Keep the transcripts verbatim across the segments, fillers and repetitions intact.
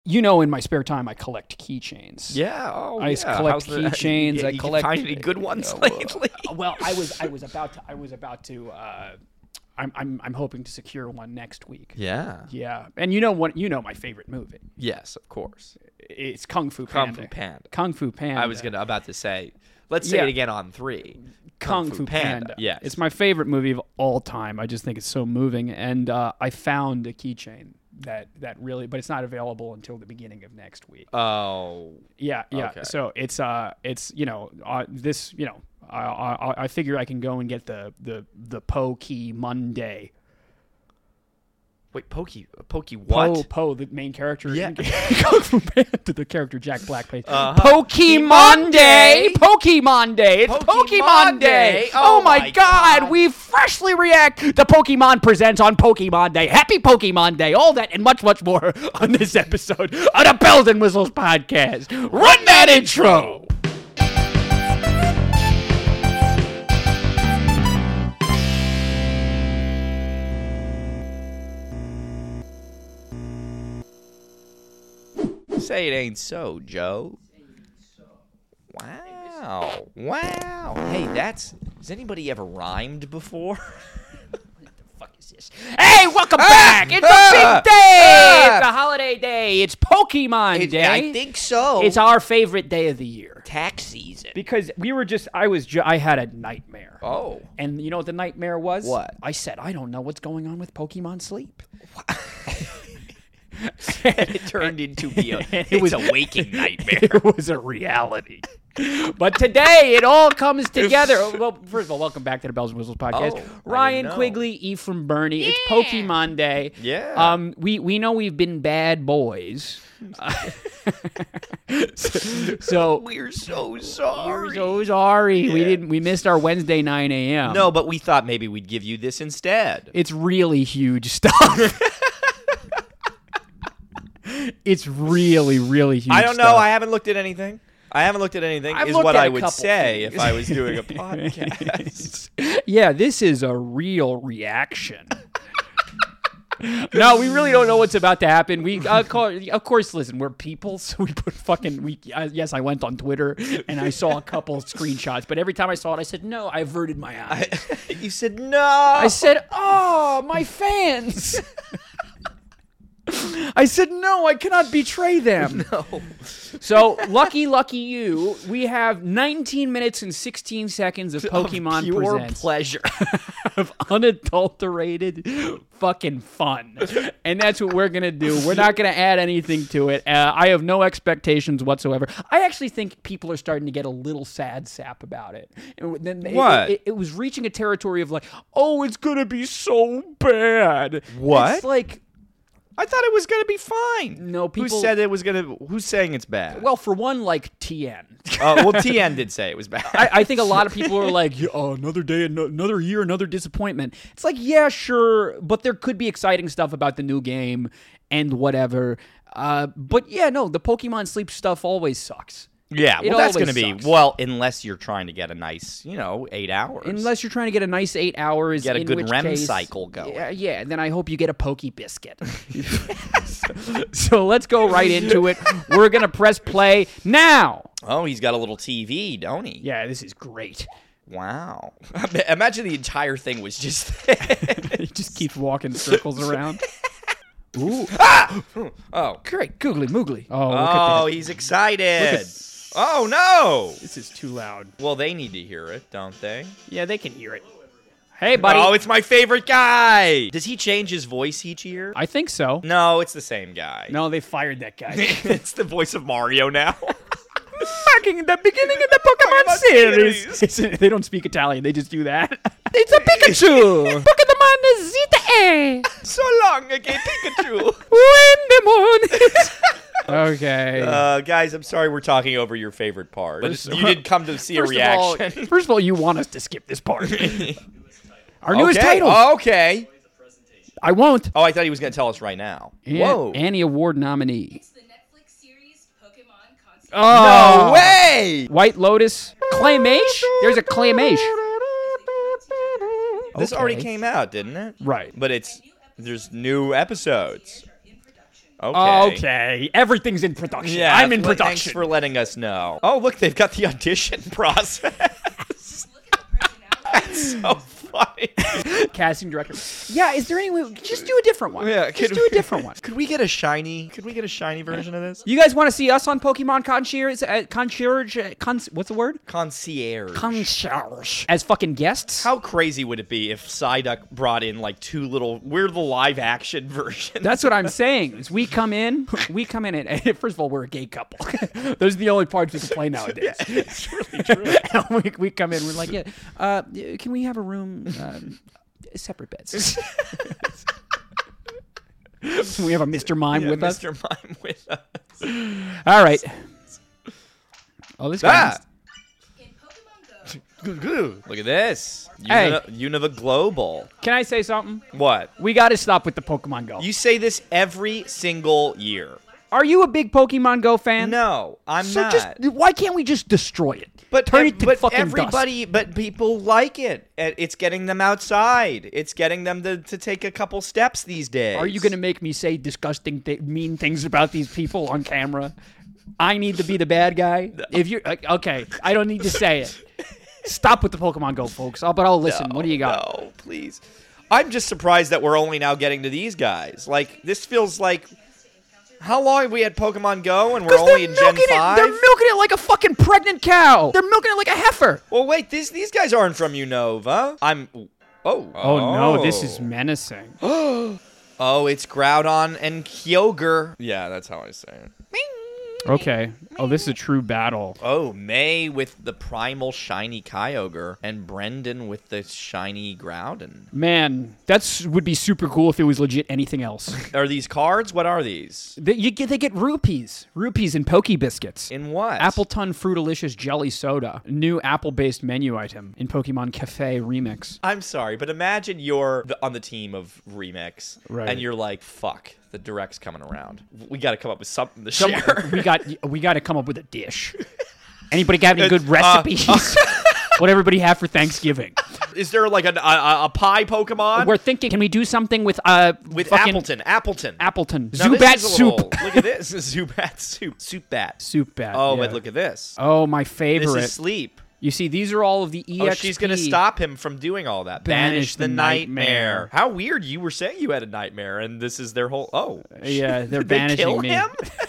You know, in my spare time, I collect keychains. Yeah. Oh, I yeah. collect The, keychains. you, I you collect. Find any good ones uh, lately? Well, I was I was about to I was about to. Uh, I'm I'm I'm hoping to secure one next week. Yeah. Yeah, and you know what? You know my favorite movie. Yes, of course. It's Kung Fu Kung Panda. Fu Panda. Kung Fu Panda. I was gonna about to say. Let's say Yeah. it again on three. Kung, Fu Panda. Panda. Yes. It's my favorite movie of all time. I just think it's so moving, and uh, I found a keychain that that really, but it's not available until the beginning of next week. Oh. Yeah, yeah. Okay. So it's uh, it's you know, uh, this you know, I, I I figure I can go and get the the the Po Key Monday. Wait, Pokey, Pokey what? Po, Po, the main character. Yeah. in Kung Fu Panda, the character Jack Black plays. Uh-huh. Pokemon Day! Pokemon Day! It's Pokemon Pokemon Day! Day! Oh, Oh my my god. God. We freshly react to Pokemon Presents on Pokemon Day. Happy Pokemon Day! All that and much, much more on this episode of the Bells and Whistles podcast. Run that intro! Say it ain't so, Joe. Wow. Wow. Hey, that's... Has anybody ever rhymed before? Hey, welcome Ah! back! It's a Ah! big day! Ah! It's a holiday day. It's Pokemon It- Day. I think so. It's our favorite day of the year. tax season. Because we were just, I was, ju- I had a nightmare. Oh. And you know what the nightmare was? What? I said, I don't know what's going on with Pokemon Sleep. It turned into be a, It it's was- a waking nightmare. It was a reality. But today, it all comes together. Well, first of all, welcome back to the Bells and Whistles podcast. Oh, I didn't Ryan know. Quigley, Ephraim Bernie. It's Pokemon Day. Yeah. Um, we, we know we've been bad boys. so, so We're so sorry. we're so sorry. We Yeah. didn't. We missed our Wednesday nine a.m. No, but we thought maybe we'd give you this instead. It's really huge stuff. It's really, really huge I don't know. stuff. I haven't looked at anything. I haven't looked at anything. I've is looked what at I a would couple say things. if I was doing a podcast. Yeah, this is a real reaction. No, we really don't know what's about to happen. We, uh, call, of course, listen, we're people, so we put fucking. We, uh, yes, I went on Twitter and I saw a couple screenshots, but every time I saw it, I said no. I averted my eyes. You said no. I said, "Oh, my fans." I said, "No, I cannot betray them." no. So, lucky, lucky you, we have nineteen minutes and sixteen seconds of Pokemon of pure Presents. pleasure. Of unadulterated fucking fun. And that's what we're going to do. We're not going to add anything to it. Uh, I have no expectations whatsoever. I actually think people are starting to get a little sad sap about it. And then it- What? It, it was reaching a territory of like, oh, it's going to be so bad. What? It's like, I thought it was going to be fine. No, people- Who said it was going to? Who's saying it's bad? well, for one, like T N. uh, well, T N did say it was bad. I, I think a lot of people are like, yeah, oh, another day, ano- another year, another disappointment. It's like, yeah, sure, but there could be exciting stuff about the new game and whatever. Uh, but yeah, no, the Pokemon Sleep stuff always sucks. yeah, it well, that's always going to be sucks. well, unless you're trying to get a nice, you know, eight hours. Unless you're trying to get a nice eight hours. Get a in good which R E M case- cycle going. Yeah, yeah, then I hope you get a Poke Biscuit. so, so let's go right into it. We're going to press play now. Oh, he's got a little T V, don't he? Yeah, this is great. Wow. Imagine the entire thing was just. He just keeps walking circles around. Ooh. oh. Great. Googly moogly. Oh, look at Oh, that. he's excited. Look at- Oh no. This is too loud. Well, they need to hear it, don't they? Yeah, they can hear it. Hey, buddy. Oh, it's my favorite guy. Does he change his voice each year? I think so. No, it's the same guy. No, they fired that guy. It's the voice of Mario now. Back in the beginning of the Pokemon Pokemon series. series. It's- they don't speak Italian. They just do that. It's a Pikachu. Pokemon Zeta. So long ago, Pikachu. When the moon is... Okay. Uh, guys, I'm sorry we're talking over your favorite part. First- you did come to see a First of all- reaction. First of all, you want us to skip this part. Our newest okay. title. Oh, okay. I won't. Oh, I thought he was going to tell us right now. An- Whoa. Annie Award nominee. It's the Netflix series Pokemon Concert. Oh. No way! White Lotus. Claymation? There's a Claymation. This already Okay. came out, didn't it? Right. But it's there's new episodes. In production. Okay. Okay, everyth's in production. Yeah, I'm in well, Thanks production. for letting us know. Oh, look, they've got the audition process. Look at the personality. So funny. Casting director. Yeah, is there any way? Just do a different one. Yeah, just could do a different one. Could we get a shiny? Could we get a shiny version of this? You guys want to see us on Pokemon Concierge? Uh, concierge? Uh, con- what's the word? Concierge. Concierge. As fucking guests? How crazy would it be if Psyduck brought in like two little? We're the live action version. That's what I'm saying. Is we come in, we come in, and first of all, we're a gay couple. Those are the only parts we can play nowadays. It's really true. And we, we come in, we're like, yeah, uh, can we have a room, um, separate beds? We have a Mister Mime Yeah, with us. Mister Mime with us. All right. Oh, this guy. Ah! In Pokemon Go, Look at this. Hey. Uni- Unova Global. Can I say something? What? We got to stop with the Pokemon Go. You say this every single year. Are you a big Pokemon Go fan? No, I'm So not. just why can't we just destroy it? But turn ev- it to but fucking everybody, but people like it. And It's getting them outside. It's getting them to, to take a couple steps these days. dust. Are you going to make me say disgusting, th- mean things about these people on camera? I need to be the bad guy. If you're uh, okay, I don't need to say it. Stop with the Pokemon Go, folks. Oh, but I'll listen. No, what do you got? No, please. I'm just surprised that we're only now getting to these guys. Like this feels like. How long have we had Pokemon Go and we're Because they're only in Gen milking it. five? They're milking it like a fucking pregnant cow. They're milking it like a heifer. Well, wait, these these guys aren't from Unova. I'm. Oh. Oh, no, this is menacing. Oh, it's Groudon and Kyogre. Yeah, that's how I say it. Okay. Oh, this is a true battle. Oh, May with the primal shiny Kyogre and Brendan with the shiny Groudon. Man, that's would be super cool if it was legit anything else. Are these cards? What are these? they, you get, they get rupees. Rupees and Poke Biscuits. In what? Appleton Fruitalicious Jelly Soda. New apple-based menu item in Pokemon Cafe Remix. I'm sorry, but imagine you're the, on the team of Remix, Right. and you're like, fuck, the Direct's coming around. We got to come up with something to Some- share. we got we got to come up with a dish. Anybody got any good Uh, recipes? What everybody have for Thanksgiving? Is there like a, a, a pie Pokemon? We're thinking, can we do something with uh with fucking Appleton. Appleton. Appleton Now, this Zubat is a soup? little- Look at this. Zubat soup. Soup bat. Soup bat. Oh, yeah. but look at this. Oh, my This favorite. is Sleep. You see, these are all of the E X P. Oh, she's going to stop him from doing all that. Banish the nightmare. nightmare. How weird. You were saying you had a nightmare, and this is their whole... Oh. Yeah, they're Did they banishing kill me. him?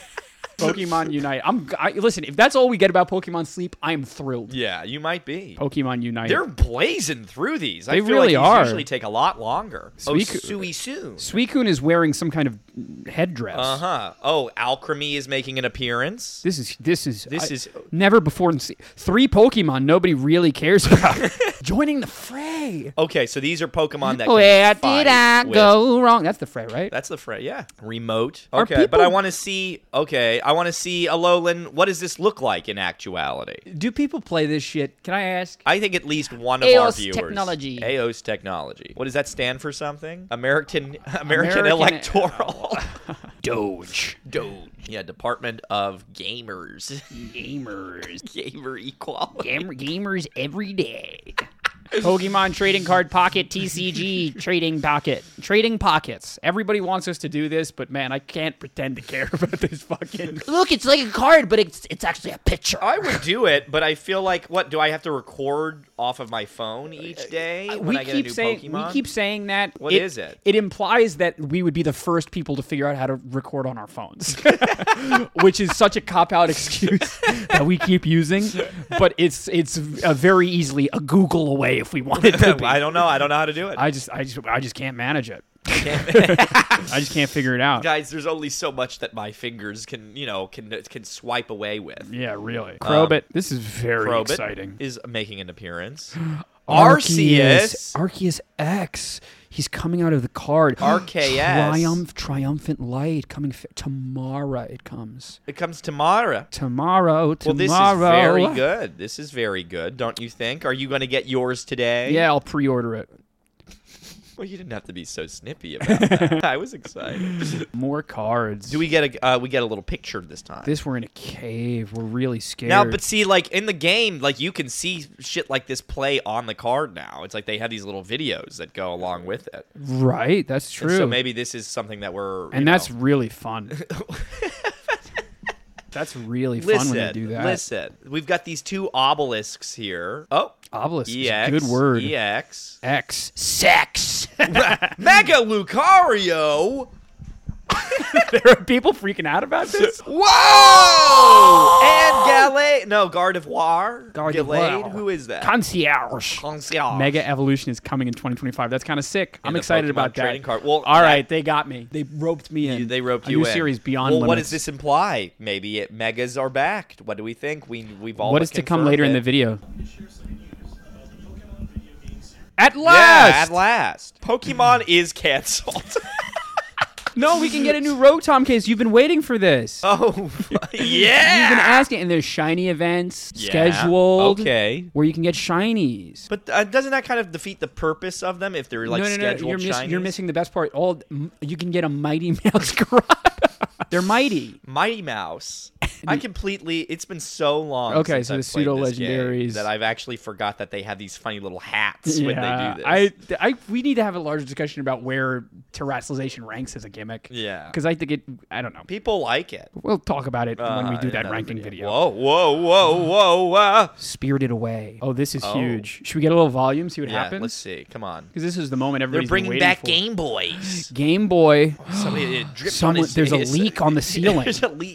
Pokemon Unite. I'm I, listen. If that's all we get about Pokemon Sleep, I'm thrilled. Yeah, you might be. Pokemon Unite. They're blazing through these. I They feel really like these are. usually take a lot longer. Suiku- Oh, Suicune. Suicune is wearing some kind of headdress. Uh-huh. Oh, Alchemy is making an appearance. This is this is This I- is- never before seen. Three Pokemon nobody really cares about joining the fray. Okay, so these are Pokemon that can Where fight did I with- go wrong? That's the fray, right? That's the fray, yeah. Remote. Are Okay, but people- I want to see. Okay, I want to see Alolan. What does this look like in actuality? Do people play this shit? Can I ask? I think at least one of A O our S viewers. Technology. A O S Technology. What does that stand for? Something? American American, American- Electoral. Doge. Doge. Yeah, Department of Gamers. Gamers. Gamer equality. Gamer, gamers every day. Pokemon Trading Card Pocket T C G Trading Pocket. Trading Pockets. Everybody wants us to do this, but man, I can't pretend to care about this fucking... Look, it's like a card, but it's it's actually a picture. I would do it, but I feel like what do I have to record off of my phone each day when we I get keep a new saying Pokemon? we keep saying that. What it, is it? It implies that we would be the first people to figure out how to record on our phones, which is such a cop out excuse that we keep using. But it's it's uh, very easily a Google away if we wanted to. Be. I don't know. I don't know how to do it. I just I just I just can't manage it. I just can't figure it out. Guys, there's only so much that my fingers can, you know, can can swipe away with. Yeah, really. Crobit. this is very Crobit exciting. is making an appearance. Arceus. Arceus. Arceus X. He's coming out of the card. R K S. Triumph, triumphant light coming f- tomorrow. It comes It comes tomorrow. tomorrow. Well, this is Tomorrow. very good. This is very good, don't you think? Are you going to get yours today? Yeah, I'll pre-order it. Well, you didn't have to be so snippy about that. I was excited. More cards. Do we get a uh, we get a little picture this time? This we're in a cave. We're really scared. Now, but see, like in the game, like you can see shit like this play on the card now. It's like they have these little videos that go along with it. Right, that's true. And so maybe this is something that we're and you that's know. really fun. That's really fun Listen, when they do that. listen. We've got these two obelisks here. Oh, Obelisk is E a X, good word. E X. X. Sex. Mega Lucario. There are people freaking out about this? Whoa! And Gallade. No, Gardevoir. Gardevoir. Gallade. Who is that? Concierge. Concierge. Mega Evolution is coming in twenty twenty-five. That's kind of sick. I'm the excited Pokemon about that. trading card. Well, All that- right, they got me. They roped me in. You- They roped a you new in. series Beyond Well, what Limits. does this imply? Maybe it megas are back. What do we think? We we've all. What but is to come confirmed later in it. the video? Share some news about the Pokemon video game series. At Yeah, last! at last. Pokemon is canceled. No, we can get a new Rotom case. You've been waiting for this. Oh, yeah. You've been asking, and there's shiny events Yeah, scheduled. Okay. Where you can get shinies. But uh, doesn't that kind of defeat the purpose of them if they're like no, no, no, scheduled you're, miss- shinies? you're missing the best part. All you can get a Mighty Mouse garage. They're mighty. Mighty Mouse. I completely. It's been so long. Okay, since so I've the played this pseudo-legendaries. game that I've actually forgot that they have these funny little hats when they do this. I, I, we need to have a larger discussion about where terrestrialization ranks as a gimmick. Yeah. Because I think it. I don't know. People like it. We'll talk about it when we Uh, do in that another ranking video. Whoa, whoa, whoa, whoa! Uh. Spirited Away. Oh, this is Oh. huge. Should we get a little volume? See what Yeah, happens. let's see. Come on. Because this is the moment They're everybody's been bringing waiting back for. Game Boys. Game Boy. Somebody it dripped Someone- on his there's a face. leak on the ceiling. There's a leak.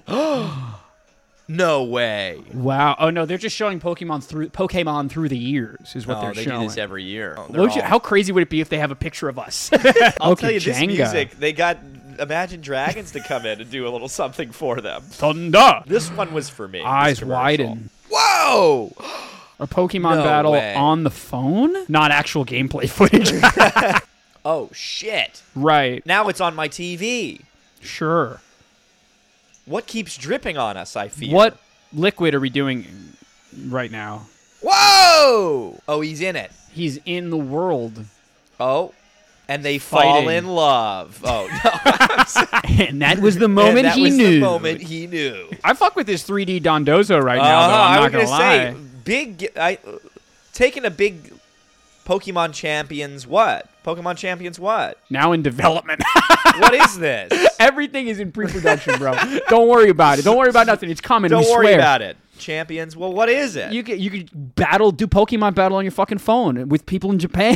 No way. Wow. Oh no, they're just showing Pokemon through Pokemon through the years is what Oh, they're they showing. do this every year. Oh, they're Would you- all- how crazy would it be if they have a picture of us? I'll okay, tell you, this Jenga. music, they got Imagine Dragons to come in and do a little something for them. Thunder. This one was for me. this Eyes commercial. widen. Whoa! A Pokemon No battle way. on the phone? Not actual gameplay footage. Oh, shit. Right. Now it's on my T V. Sure. What keeps dripping on us, I feel? What liquid are we doing right now? Whoa! Oh, he's in it. He's in the world. Oh. And they fall Fighting. in love. Oh, no. And that was the And moment that he was knew. the moment he knew. I fuck with this three D Dondozo right now, Uh-huh, though. I'm I not was gonna, gonna lie. say, big. I uh, taking a big Pokemon Champions. What? Pokemon Champions? What? Now in development. What is this? Everything is in pre-production, bro. Don't worry about it. Don't worry about nothing. It's coming. Don't we worry swear. about it. Champions. Well, what is it? You could you could battle, do Pokemon battle on your fucking phone with people in Japan.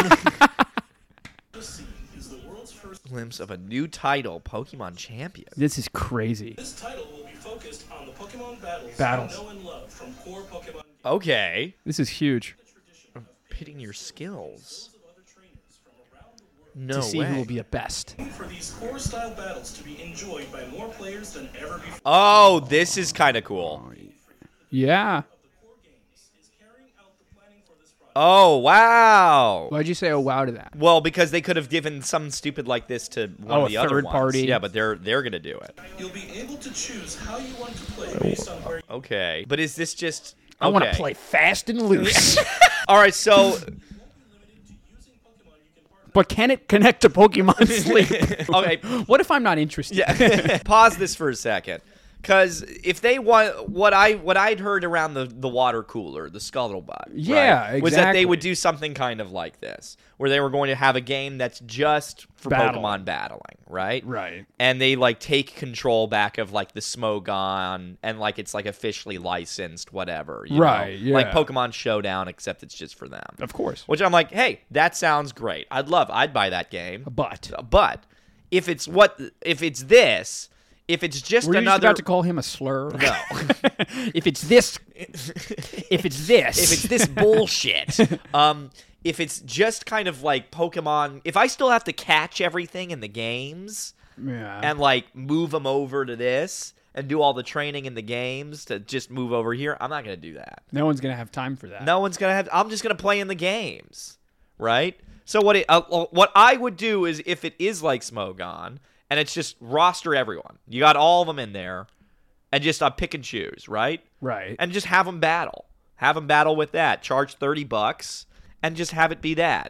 This scene is the world's first. Glimpse of a new title, Pokemon Champions. This is crazy. This title will be focused on the Pokemon battles, Battles. you know and love from core Pokemon games. Okay. This is huge. Pitting your skills. Of other trainers from around the world No to see way. who will be the best. for these core style battles to be enjoyed by more players than ever before. Oh, this is kind of cool. Yeah. The core games is carrying out the planning for this project. Oh, wow. Why'd you say oh wow to that? Well, because they could have given something stupid like this to one Oh, of the a other third ones. party. Yeah, but they're they're gonna do it. You'll be able to choose how you want to play based on where you Okay, but is this just? I want to okay. play fast and loose. All right, so limited to using Pokemon you can partner. But can it connect to Pokemon Sleep? okay, What if I'm not interested? yeah. Pause this for a second, because if they want what I what I'd heard around the the water cooler, the Scuttlebutt, Yeah, right, was that they would exactly. do something kind of like this, where they were going to have a game that's just for Battling. Pokemon battling, right? Right. And they like take control back of like the Smogon, and like it's like officially licensed, whatever. You Right, know? Like yeah. Pokemon Showdown, except it's just for them. Of course. Which I'm like, hey, that sounds great. I'd love, I'd buy that game. But But if it's what, if it's this, if it's just were you just another, about to call him a slur? no, if it's this, if it's this, if it's this bullshit, um, if it's just kind of like Pokemon, if I still have to catch everything in the games yeah. and like move them over to this and do all the training in the games to just move over here, I'm not gonna do that. no one's gonna have time for that. No one's gonna have. I'm just gonna play in the games, right? So what it, uh, uh, what I would do is if it is like Smogon and it's just roster everyone, you got all of them in there, and just uh, pick and choose, right? Right. And just have them battle, have them battle with that. Charge thirty bucks and just have it be that.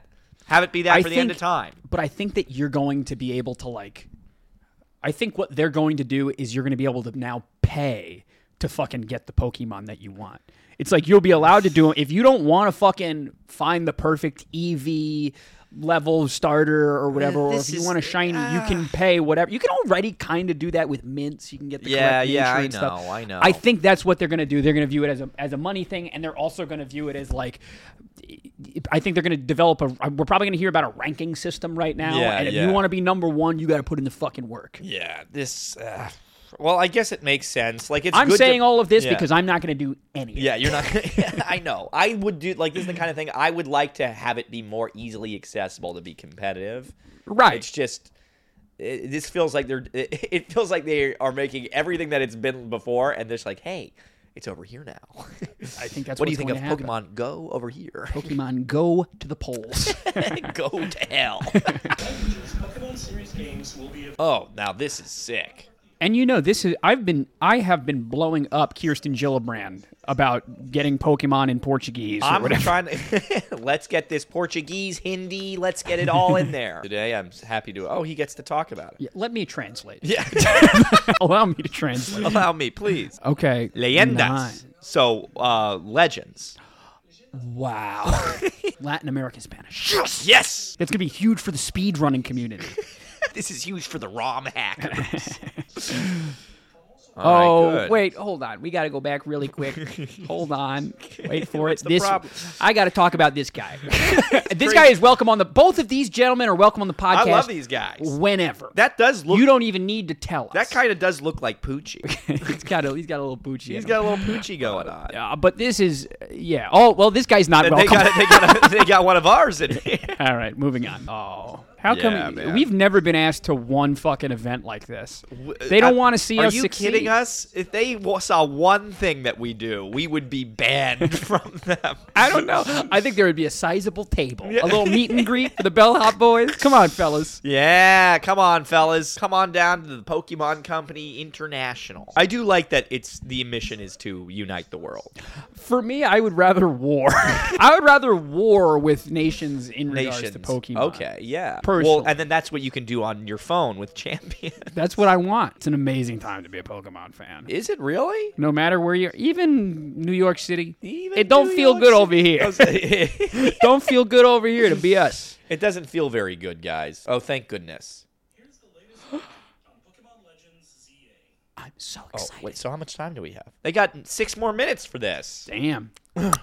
Have it be that I for the think, end of time. But I think that you're going to be able to like. I think what they're going to do is you're going to be able to now pay to fucking get the Pokemon that you want. It's like you'll be allowed to do it if you don't want to fucking find the perfect E V level starter or whatever, or This if you is- want a shiny, you ah. can pay whatever. You can already kind of do that with mints. You can get the Yeah, correct yeah, I nature and stuff. know, I know. I think that's what they're going to do. They're going to view it as a as a money thing, and they're also going to view it as like. I think they're going to develop a. We're probably going to hear about a ranking system right now, Yeah, and if yeah. you want to be number one, you got to put in the fucking work. Yeah, this. Uh, well, I guess it makes sense. Like it's. I'm good saying to, all of this yeah. because I'm not going to do any. of Yeah, it. you're not. I know. I would do like this is the kind of thing I would like to have it be more easily accessible to be competitive. Right. It's just. It, this feels like they're. It, it feels like they are making everything that it's been before, and they're just like, hey, it's over here now. I think that's what do you what's think going of to happen. Pokemon Go over here? Pokemon Go to the polls. Go to hell. Pokemon series games will be Oh, now this is sick. And you know, this is I've been I have been blowing up Kirsten Gillibrand about getting Pokemon in Portuguese or I'm whatever. trying to let's get this Portuguese, Hindi, let's get it all in there. Today I'm happy to. Oh, he gets to talk about it. Yeah, let me translate. Yeah, Allow me to translate. allow me, please. Okay. Leyendas. Nine. So, uh, legends. Wow. Latin American Spanish. Yes, That's gonna be huge for the speed running community. this is huge for the ROM hackers. Oh, All right, good. wait, hold on. We got to go back really quick. Hold on. Wait for What's it. the This problem? I got to talk about this guy. This guy is welcome on the both of these gentlemen are welcome on the podcast. I love these guys. Whenever. That does look. you don't even need to tell us. That kind of does look like Poochie. he's got a he's got a little Poochie. He's in got him. a little Poochie going on. Yeah, but this is yeah. Oh well, this guy's not And welcome. they got they got a, they got one of ours in here. All right, moving on. Oh, how Yeah, come man. we've never been asked to one fucking event like this? They don't I- want to see Are us you succeed. kidding us? If they wa- saw one thing that we do, we would be banned from them. I don't know. I think there would be a sizable table, a little meet and greet for the Bellhop boys. Come on, fellas. Yeah, come on, fellas. Come on down to the Pokemon Company International. I do like that it's the mission is to unite the world. For me, I would rather war. I would rather war with nations in regards Nations. to Pokemon. Okay, yeah. Personally. Well, and then that's what you can do on your phone with Champion. That's what I want. It's an amazing time to be a Pokemon fan. Is it really? No matter where you're, even New York City, Even it don't New feel York good City? over here. it Don't feel good over here to be us. doesn't feel very good, guys. Oh, thank goodness. Here's the latest on Pokemon Legends Z A. I'm so Oh, excited. wait, so how much time do we have? They got six more minutes for this. Damn.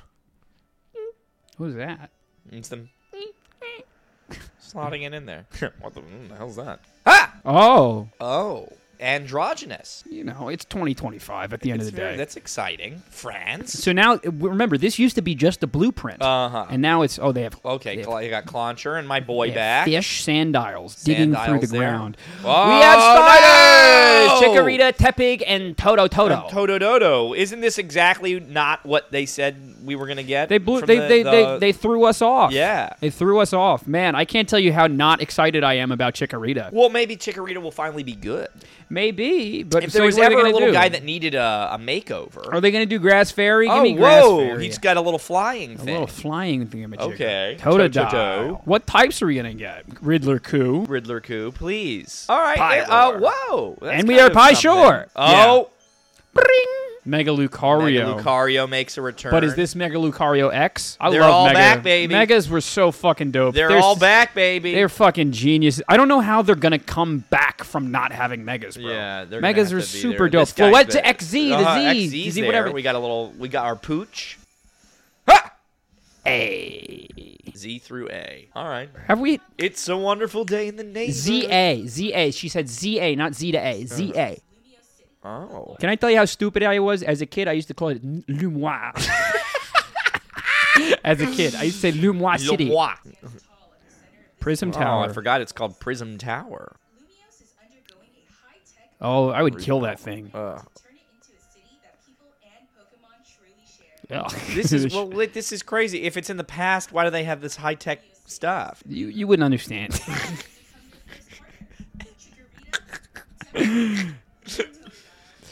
Who's that? It's them slotting it in there. What the, mm, the hell's that? Ah! Oh, Oh, androgynous. you know, it's twenty twenty-five at the end It's of the very- day. that's exciting. France. So now, remember, this used to be just a blueprint. Uh-huh. And now it's, oh, they have, Okay, they have, Cl- you got Clauncher and my boy they have back. fish, sandiles, digging through Sandiles the there. ground. Oh, we have spiders! no! Chikorita, Tepig, and Toto Toto. Todododo. Isn't this exactly not what they said we were gonna get? They blew. from They, the- they, the- they they threw us off. Yeah. They threw us off. Man, I can't tell you how not excited I am about Chikorita. Well, maybe Chikorita will finally be good. Maybe, but If so there was what are they ever a gonna little do? guy that needed a, a makeover. Are they going to do Grass Fairy? Give oh, me Grass whoa! Fairy. He's got a little flying a thing. little flying thingamajigger. Okay. Totodile. Totodile. What types are we going to get? Riddler Coup. Riddler Coup, please. All right. Pyroar. Uh, whoa. That's And we kind are of Pie something. Shore. Oh. Bring. Mega Lucario. Mega Lucario makes a return. But is this Mega Lucario X? I They're love all Mega. back, baby. Megas were so fucking dope. They're They're all s- back, baby. They're fucking geniuses. I don't know how they're gonna come back from not having Megas, bro. yeah, they're Megas gonna are have to be super there. dope. This guy's Floette the- to X Z, the uh-huh, Z, X Z's Z, there. whatever. We got a little. We got our pooch. Ha! A. Z through A. All right. Have we It's a wonderful day in the neighborhood. Z A Z A? She said Z A, not Z to A. Z A. Oh. Can I tell you how stupid I was as a kid? I used to call it Lumois. As a kid, I used to say Lumois City. Le Moi. Prism Oh, Tower. I forgot it's called Prism Tower. Lumios is undergoing a high-tech Oh, I would kill that thing. Uh, to turn it into a city that people and Pokemon truly share. Ugh. this is well. li- This is crazy. If it's in the past, why do they have this high tech stuff? you you wouldn't understand.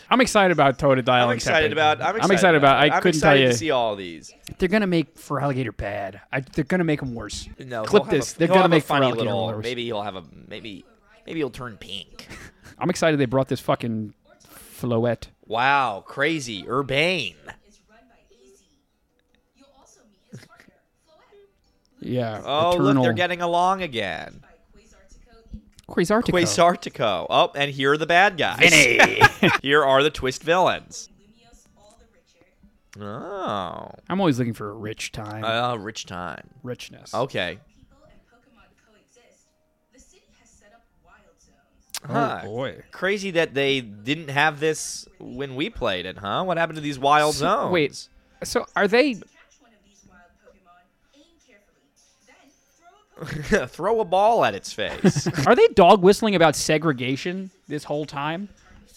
I'm excited about Totodile. I'm and excited Tepe. about. I'm excited, I'm excited about. it. I I'm couldn't excited tell you. to see all these. They're gonna make Feraligatr bad. I, they're gonna make him worse. No, Clip he'll have this. A, They're he'll gonna have make a funny Feraligatr little. worse. Maybe he'll have a. Maybe. Maybe he'll turn pink. I'm excited they brought this fucking Floette. Wow, crazy. Urbane. is run by E Z. You'll also meet his partner, Floette, Yeah. Oh, Eternal. look, they're getting along again. by Quasartico in Quasartico. Quasartico. Oh, and here are the bad guys. Vinny. Here are the twist villains. Lumios all the richer. Oh. I'm always looking for a rich time. Uh, rich time. Richness. Okay. People and Pokemon coexist. The city has set up wild zones. Huh. Oh boy. Crazy that they didn't have this when we played it, huh? What happened to these wild So- zones? wait. So are they? To catch one of these wild Pokemon, aim carefully. Then throw a Pokemon. Throw a ball at its face. Are they dog whistling about segregation this whole time?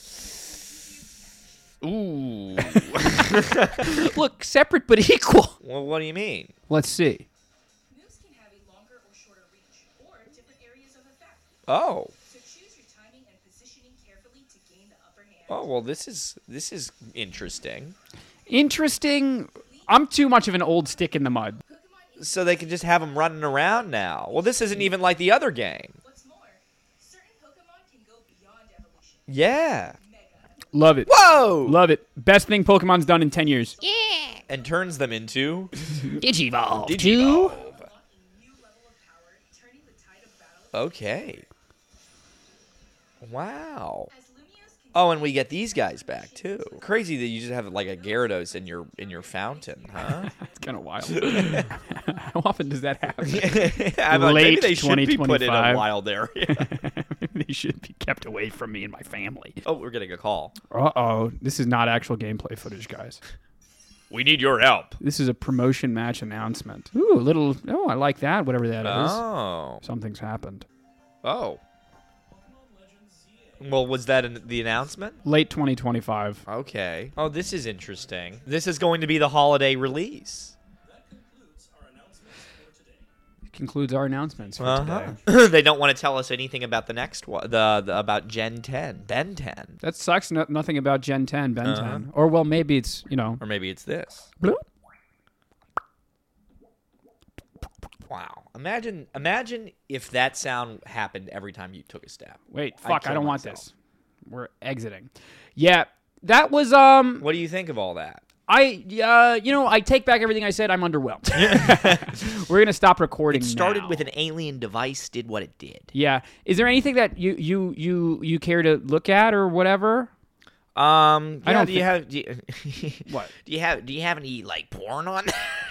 Ooh. Look, separate but equal. Well, what do you mean? Let's see. Moves can have a longer or shorter reach, or different areas of effect. Oh. So choose your timing and positioning carefully to gain the upper hand. Oh, well, this is this is interesting. Interesting. I'm too much of an old stick in the mud. Pokemon is So they can just have them running around now. Well, this isn't even like the other game. what's more. Certain Pokemon can go beyond evolution. Yeah. Mega. Love it. Whoa! Love it. Best thing Pokemon's done in ten years. And turns them into Digivolve. Digivolve. Unlock a new level of power, turning the tide of battle. Okay. Wow. As Lumios can Oh, and we get these guys back too. Crazy that you just have like a Gyarados in your in your fountain, huh? That's kind of wild. How often does that happen? I'm like, maybe Late they should be put in a twenty twenty-five. wild area. They should be kept away from me and my family. Oh, we're getting a call. Uh oh. This is not actual gameplay footage, guys. We need your help. This is a promotion match announcement. Ooh, a little. Oh, I like that. Whatever that is. Oh. Something's happened. Oh. Well, was that an, the announcement? Late twenty twenty-five. Okay. Oh, this is interesting. This is going to be the holiday release. Concludes our announcements for Uh-huh. today. They don't want to tell us anything about the next one, the, the about Gen ten, Ben ten, That sucks. No, nothing about Gen ten, Ben Uh-huh. ten. Or, well, maybe it's, you know. or maybe it's this. bloop. Wow. Imagine imagine if that sound happened every time you took a step. Wait, I'd fuck, I kill don't want myself. this. We're exiting. Yeah, that was, um, What do you think of all that? I, uh, you know, I take back everything I said. I'm underwhelmed. We're going to stop recording It started now. with an alien device, did what it did. Yeah. Is there anything that you, you, you, you care to look at or whatever? Um, I yeah, don't do you think- have do you, What? Do you have do you have any like porn on?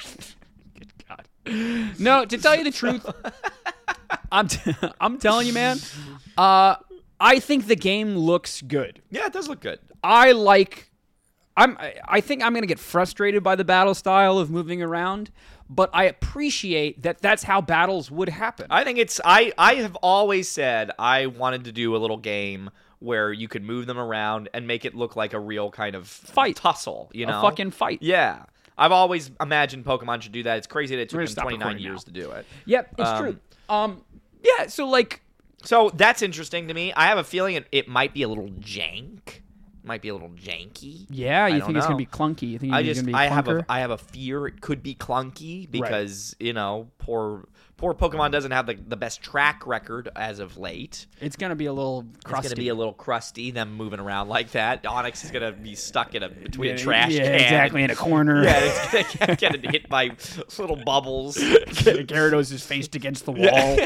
God. No, to tell you the truth, I'm, t- I'm telling you, man, uh, I think the game looks good. Yeah, it does look good. I like. I'm. I- I think I'm gonna get frustrated by the battle style of moving around, but I appreciate that. That's how battles would happen. I think it's I I have always said I wanted to do a little game where you could move them around and make it look like a real kind of Fight. tussle, you know? A fucking fight. Yeah. I've always imagined Pokemon should do that. It's crazy that it We're took gonna them stop twenty-nine recording years to do it. Yep, it's Um, true. Um, yeah. So like, So that's interesting to me. I have a feeling it, it might be a little jank. Might be a little janky. yeah, I you don't think it's know. gonna be clunky? You think I it's just gonna be I have clunker? a I have a fear it could be clunky because you know poor poor Pokemon doesn't have the, the best track record as of late. It's gonna be a little crusty. It's gonna be a little crusty. Them moving around like that. Onyx is gonna be stuck in a between yeah, a trash yeah, can. exactly in a corner. Yeah, it's gonna get, get hit by little bubbles. Gyarados is faced against the wall.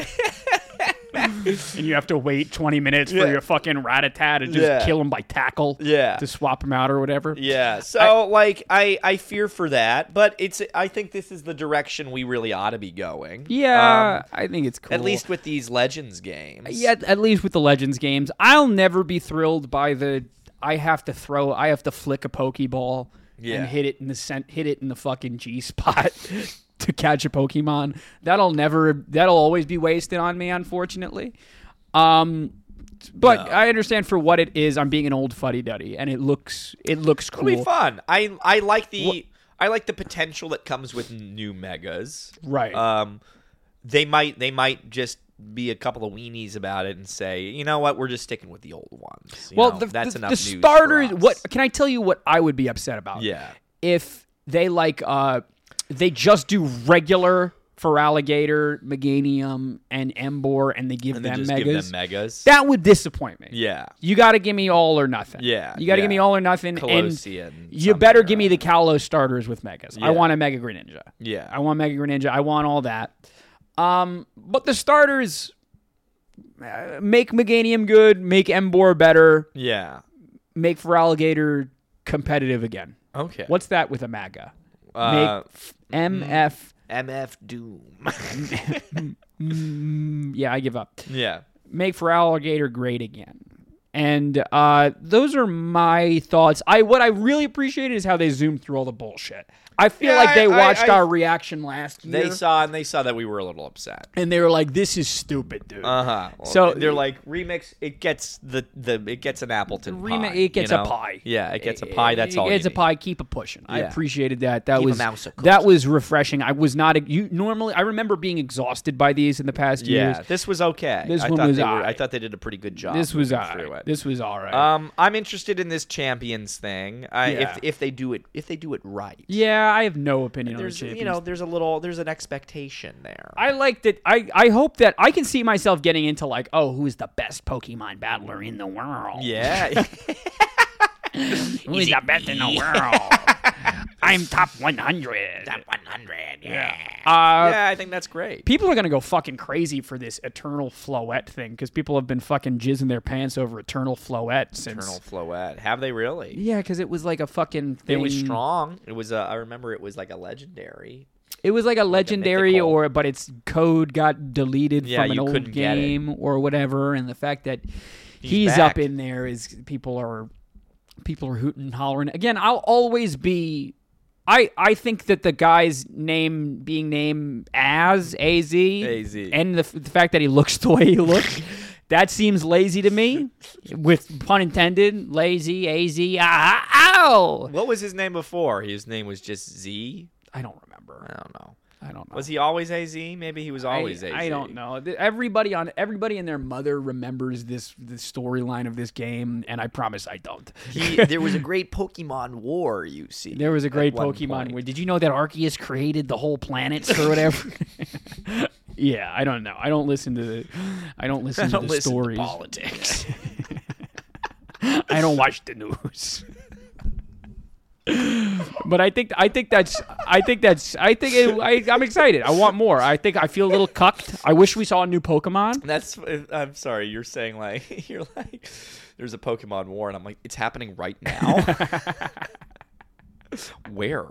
And you have to wait twenty minutes for Yeah. your fucking Rattata to just Yeah. kill him by tackle. Yeah. To swap him out or whatever. Yeah, so like I I fear for that, but it's I think this is the direction we really ought to be going. Yeah, Um, I think it's cool. at least with these Legends games. Yeah, at least with the Legends games. I'll never be thrilled by the I have to throw I have to flick a Pokeball Yeah. and hit it in the cent, hit it in the fucking G spot to catch a Pokemon. That'll never that'll always be wasted on me, unfortunately. Um but No. I understand for what it is. I'm being an old fuddy-duddy, and it looks it looks cool. It'll be fun. I I like the I like the potential that comes with new megas. Right. Um, they might they might just be a couple of weenies about it and say, you know what, we're just sticking with the old ones. You well, know, the, that's the, enough the news starters. for us. What can I tell you? What I would be upset about? Yeah. If they like, uh, they just do regular for Alligator, Meganium, and Embor, and they give And them then just megas. give them megas. That would disappoint me. yeah. You got to give me all or nothing. Yeah, You got to yeah. give me all or nothing. Colosseum, And you something better or give me the other. Kalos starters with megas. Yeah. I want a Mega Greninja. Yeah. I want Mega Greninja. I want all that. Um, but the starters uh, make Meganium good, make Embor better, Yeah. make for Alligator competitive again. Okay. What's that with a MAGA? Uh, Make f- M F. M F Doom. Mm, yeah, I give up. yeah. Make for Alligator great again. And uh, those are my thoughts. I what I really appreciated is how they zoomed through all the bullshit. I feel Yeah, like they I- I- watched I- our reaction last year, They saw and they saw that we were a little upset. and they were like, "This is stupid, dude." Uh huh. So- they're like remix. It gets the the it gets an Appleton Rema- pie. it gets you a know? pie. Yeah, it gets a pie. That's all. It gets you a need. pie. Keep it pushing. I Yeah. appreciated that. That Keep a was mouse a cookie. that was refreshing. I was not. A, you normally. I remember being exhausted by these in the past Yeah, years. this was okay. This I one thought was they were, I alright. thought they did a pretty good job. This was moving all through right. it. This was all right. Um, I'm interested in this champions thing. I, Yeah. If if they do it if they do it right. yeah, I have no opinion on the There's champions. you know there's a little there's an expectation there. I like that. I, I hope that I can see myself getting into like, oh, who's the best Pokemon battler in the world? yeah. Who's the best in the world? I'm top one hundred. one hundred. Yeah. Uh, yeah, I think that's great. People are gonna go fucking crazy for this Eternal Floette thing because people have been fucking jizzing their pants over Eternal Floette since. Eternal Floette. Have they really? Yeah, because it was like a fucking thing. It was strong. It was. A, I remember it was like a legendary. It was like a legendary, mythical. or but its code got deleted Yeah, from an you old couldn't get it. game or whatever, and the fact that he's, He's up back. in there is people are people are hooting and hollering. Again, I'll always be. I, I think that the guy's name being named as A Z, A Z. and the, f- the fact that he looks the way he looks, that seems lazy to me, with pun intended, lazy, A Z, ah, ow! What was his name before? His name was just Z. I don't remember. I don't know. I don't know. Was he always A Z? Maybe he was always I, A Z. I don't know. Th- Everybody on everybody and their mother remembers this the storyline of this game, and I promise I don't. He, there was a great Pokemon war, you see. There was a great at one Pokemon. point. Where, did you know that Arceus created the whole planets or whatever? Yeah, I don't know. I don't listen to the. I don't listen I don't to the listen to stories. politics. I don't watch the news. But I think I think that's I think that's I think it, I, I'm excited. I want more. I think I feel a little cucked. I wish we saw a new Pokemon. That's. I'm sorry. You're saying like you're like. There's a Pokemon war, and I'm like, it's happening right now. Where?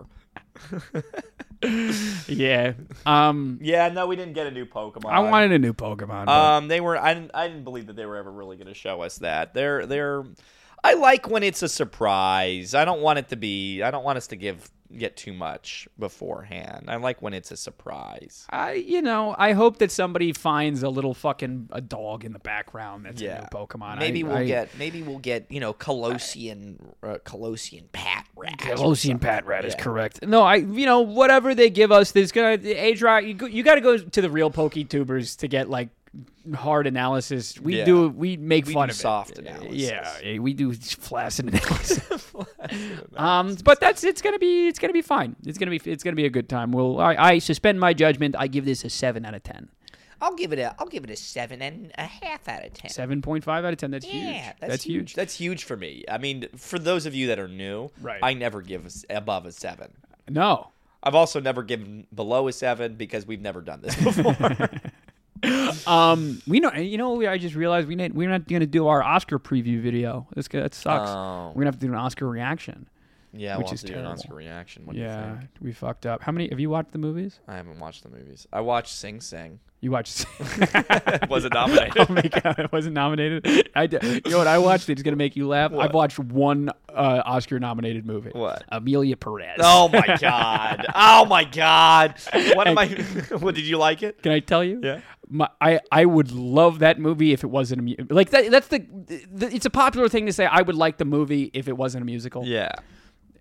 Yeah. Um. Yeah, no, we didn't get a new Pokemon. I wanted a new Pokemon. but- Um, they were. I didn't. I didn't believe that they were ever really going to show us that. They're. They're. I like when it's a surprise. I don't want it to be. I don't want us to give get too much beforehand. I like when it's a surprise. I, you know, I hope that somebody finds a little fucking a dog in the background that's a Yeah. new Pokemon. Maybe I, we'll I, get. Maybe we'll get. You know, Colossian. Uh, Colossian Pat Rat. or Colossian something. Pat Rat is Yeah. correct. No, I, you know, whatever they give us, there's gonna age right. You, go- you got to go to the real PokeTubers to get like hard analysis. We Yeah. do. We make We fun do of soft it. analysis. Yeah, yeah, we do flaccid analysis. um, but that's it's gonna be it's gonna be fine. It's gonna be it's gonna be a good time. Well, I, I suspend my judgment. I give this a seven out of ten. I'll give it a I'll give it a seven and a half out of ten. Seven point five out of ten. That's Yeah, huge. that's huge. That's huge for me. I mean, for those of you that are new, Right. I never give us above a seven. No. I've also never given below a seven because we've never done this before. Um, we know. You know, I just realized we need, we're not going to do our Oscar preview video. This that sucks. Oh. We're gonna have to do an Oscar reaction. yeah, Which we'll is have to do an terrible. Oscar reaction. What do you Yeah, think? we fucked up. How many have you watched the movies? I haven't watched the movies. I watched Sing Sing. You watched? Was it nominated? Oh my god, it wasn't nominated. I did. You know what? I watched it. It's gonna make you laugh. What? I've watched one uh, Oscar-nominated movie. What? Amelia Perez. Oh my god! Oh my god! What am I? What did you like it? Can I tell you? Yeah. My, I, I would love that movie if it wasn't a mu- like that. That's the, the. It's a popular thing to say. I would like the movie if it wasn't a musical. Yeah.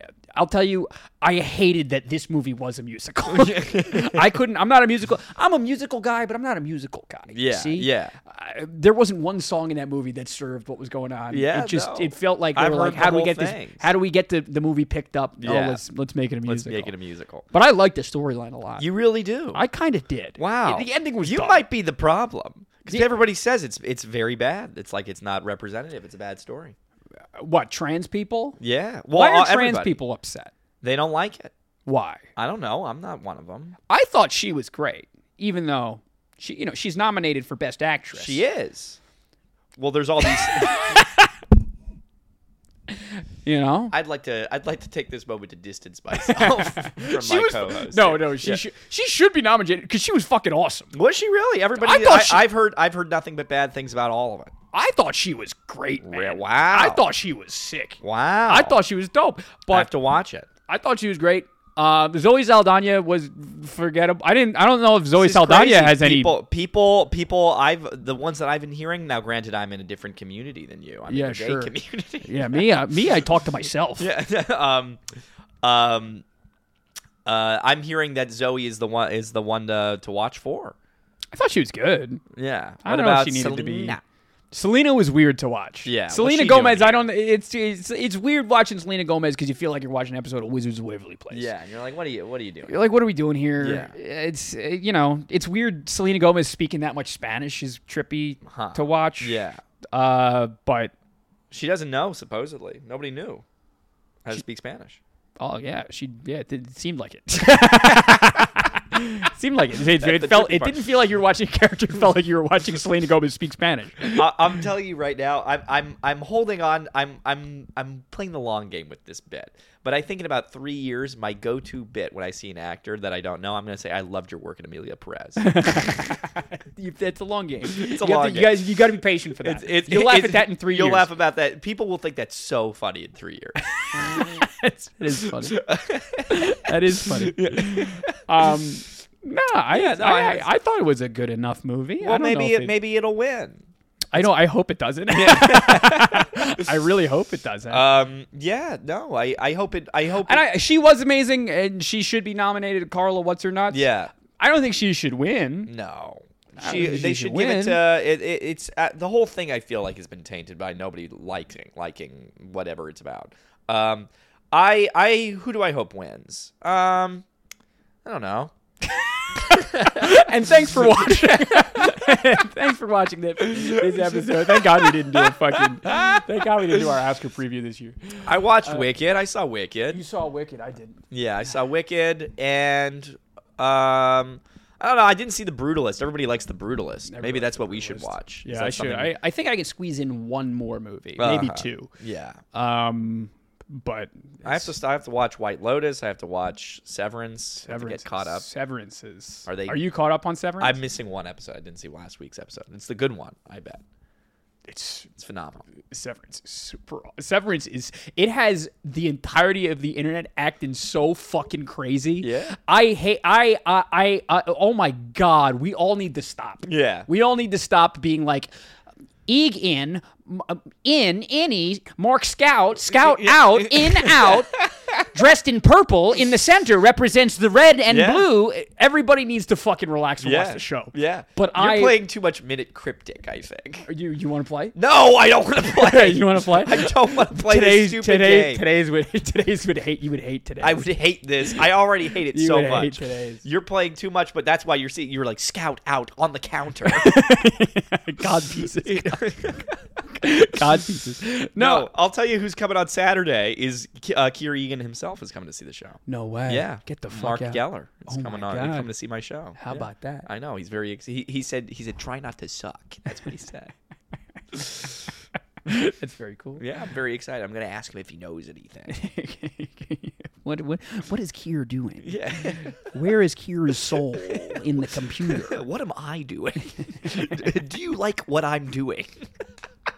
I'll tell you, I hated that this movie was a musical. I couldn't. I'm not a musical. I'm a musical guy, but I'm not a musical guy. Yeah, see? yeah. I, there wasn't one song in that movie that served what was going on. Yeah, it just no. it felt like they I've were like, heard the how do we whole get thing. this? How do we get the, the movie picked up? Oh, Yeah. let's let's make it a Let's musical. make it a musical. But I liked the storyline a lot. You really do. I kind of did. Wow. The ending was You dumb. might be the problem. Because Yeah. everybody says it's it's very bad. It's like it's not representative. It's a bad story. What, trans people? Yeah. Well, Why are uh, trans everybody. people upset? They don't like it. Why? I don't know. I'm not one of them. I thought she was great, even though she, you know, she's nominated for Best Actress. She is. Well, there's all these. You know, I'd like to. I'd like to take this moment to distance myself from she my was, co-host. No, here. no, she Yeah. should she should be nominated because she was fucking awesome. Was she really? Everybody. I thought I, she- I've heard. I've heard nothing but bad things about all of it. I thought she was great, man. Re- wow. I thought she was sick. Wow. I thought she was dope, I but have to watch it. I thought she was great. Uh, Zoe Saldana was forgettable. I didn't. I don't know if Zoe This is Saldana crazy. has any. people, people, people. I've the ones that I've been hearing. Now, granted, I'm in a different community than you. I'm Yeah, in a gay sure. community. Yeah, me. Uh, me. I talk to myself. Yeah. um, um, uh, I'm hearing that Zoe is the one is the one to to watch for. I thought she was good. Yeah. I What don't know if about she needed to be- Selena? Selena was weird to watch. Yeah, what's Selena she Gomez. doing I don't. It's, it's it's weird watching Selena Gomez because you feel like you're watching an episode of Wizards of Waverly Place. Yeah. And you're like, what are you? What are you doing? You're like, what are we doing here? Yeah. It's uh, you know, it's weird. Selena Gomez speaking that much Spanish is trippy Huh. to watch. Yeah. Uh, but She doesn't know. Supposedly, nobody knew how to speak Spanish. oh yeah, she yeah, it, did- it seemed like it. Seemed like it. It, it the felt. tricky It part. didn't feel like you were watching a character. It felt like you were watching Selena Gomez speak Spanish. I, I'm telling you right now, I'm I'm I'm holding on. I'm I'm I'm playing the long game with this bit. But I think in about three years, my go-to bit when I see an actor that I don't know, I'm going to say, "I loved your work in Amelia Perez." You- It's a long game. It's a you have long to, You game. guys, you got to be patient for that. It's, it's, You'll laugh it's- at that in three You'll years. laugh about that. People will think that's so funny in three years. It's- it is funny. That is funny. Um, no, I, Yeah, no, I, I I, had- I thought it was a good enough movie. I Well, don't know maybe if it, maybe it'll win. I know. I hope it doesn't. I really hope it doesn't. Um, yeah, no, I, I hope it. I hope. and it, I, she was amazing, and she should be nominated. Carla, what's her nuts? yeah, I don't think she should win. no. I She, don't think they she should should give it win. to it, it, it's uh, the whole thing. I feel like has been tainted by nobody liking liking whatever it's about. Um, I I who do I hope wins? Um, I don't know. And thanks for watching. Thanks for watching this, this episode. Thank God we didn't do a fucking. Thank God we didn't do our Oscar preview this year. I watched Wicked. I saw Wicked. You saw Wicked. I didn't. Yeah, I saw Wicked, and um, I don't know. I didn't see The Brutalist. Everybody likes The Brutalist. Maybe that's what we should watch. Is Yeah, that I should. something- I, I think I can squeeze in one more movie, maybe Uh-huh. two. Yeah, Um, but I have to. I have to watch White Lotus. I have to watch Severance. I have to Severance get caught up. Severance is. Are they- Are you caught up on Severance? I'm missing one episode. I didn't see last week's episode. It's the good one. I bet It's it's phenomenal. Severance is super. Severance is. It has the entirety of the internet acting so fucking crazy. Yeah. I hate. I. I. I. I oh my god. We all need to stop. Yeah. We all need to stop being like. Eg in, m- uh, in, innie, Mark Scout, Scout out, in, out, dressed in purple in the center represents the red and Yeah. blue. Everybody needs to fucking relax and Yeah, watch the show. Yeah, But you're I- playing too much Minute Cryptic. I think. You you want to play? No, I don't want to play. You want to play? I don't want to play today's this stupid today's game. today's would today's would hate you would hate today. I would hate this. I already hate it You so would hate much. today's. You're playing too much, but that's why you're seeing. You're like Scout out on the counter. God pieces. God pieces. no, No, I'll tell you who's coming on Saturday. Is uh, Keir Egan himself is coming to see the show. no way. Yeah, Get the fuck Mark out. Geller is Oh coming my on. God. Coming to see my show. How Yeah. about that? I know he's very. Ex- he he said he said try not to suck. That's what he said. That's very cool. Yeah, I'm very excited. I'm gonna ask him if he knows anything. what what what is Kier doing? Yeah. Where is Kier's soul in the computer? What am I doing? Do you like what I'm doing?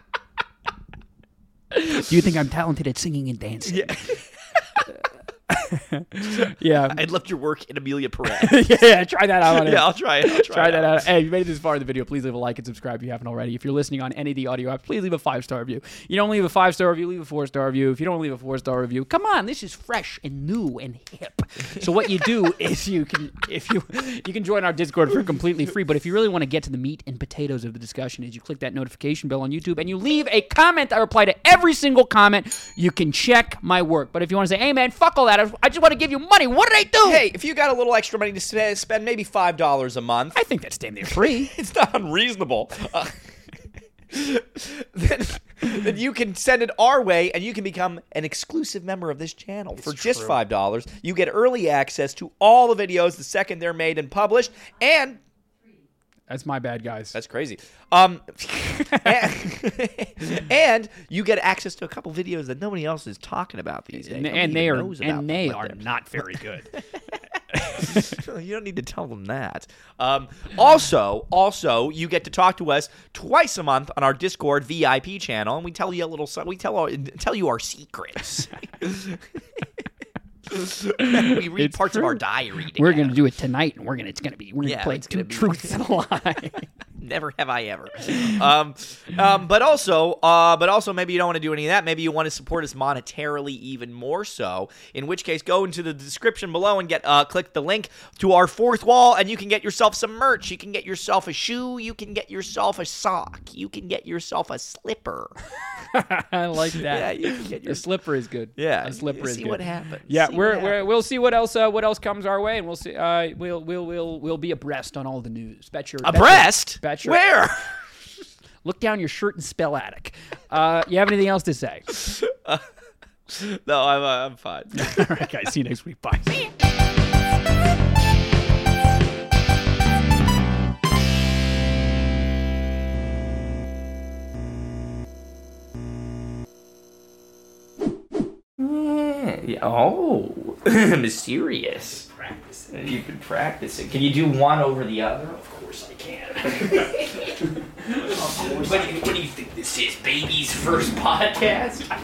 Do you think I'm talented at singing and dancing? Yeah. Yeah. I'd love your work in Amelia Perez. Yeah, try that out on it. Yeah, I'll try it. I'll try, Try it that out. out. Hey, if you made it this far in the video, please leave a like and subscribe if you haven't already. If you're listening on any of the audio apps, please leave a five-star review. You don't leave a five-star review, leave a four-star review. If you don't leave a four-star review, come on, this is fresh and new and hip. So what you do is you can if you you can join our Discord for completely free, but if you really want to get to the meat and potatoes of the discussion, is you click that notification bell on YouTube and you leave a comment. I reply to every single comment. You can check my work. But if you want to say, hey man, fuck all that, I just want to give you money, what did I do? Hey, if you got a little extra money to spend, spend maybe five dollars a month. I think that's damn near free. It's not unreasonable. Uh, then, then you can send it our way, and you can become an exclusive member of this channel for just five dollars. You get early access to all the videos the second they're made and published, and That's my bad, guys. that's crazy. Um, and, and you get access to a couple videos that nobody else is talking about these days. and, Nobody and they even are knows about and they them, are but they're- not very good. You don't need to tell them that. Um, also, also, you get to talk to us twice a month on our Discord V I P channel, and we tell you a little. We tell our, tell you our secrets. We read It's parts of true. our diary. We're together. gonna do it tonight, and we're gonna it's gonna be we're gonna Yeah, play it's two gonna be- truths and a lie. Never have I ever. Um, um, but also, uh, but also, maybe you don't want to do any of that. Maybe you want to support us monetarily even more so. In which case, go into the description below and get uh, click the link to our fourth wall, and you can get yourself some merch. You can get yourself a shoe. You can get yourself a sock. You can get yourself a slipper. I like that. Yeah, you can get your The slipper is good. Yeah, a slipper is see good. what happens. Yeah, See we're, what we're happens. we'll see what else uh, what else comes our way, and we'll see. Uh, we'll we'll we'll we'll be abreast on all the news. Bet your bet your- abreast. bet your- Where? Look down your shirt and spell attic. Uh, you have anything else to say? No, I'm uh, I'm fine. All right, guys. See you next week. Bye. Yeah. Oh, mysterious. Practicing. You've been practicing. Can you do one over the other? Of course I can. What do you, what do you think this is? Baby's first podcast?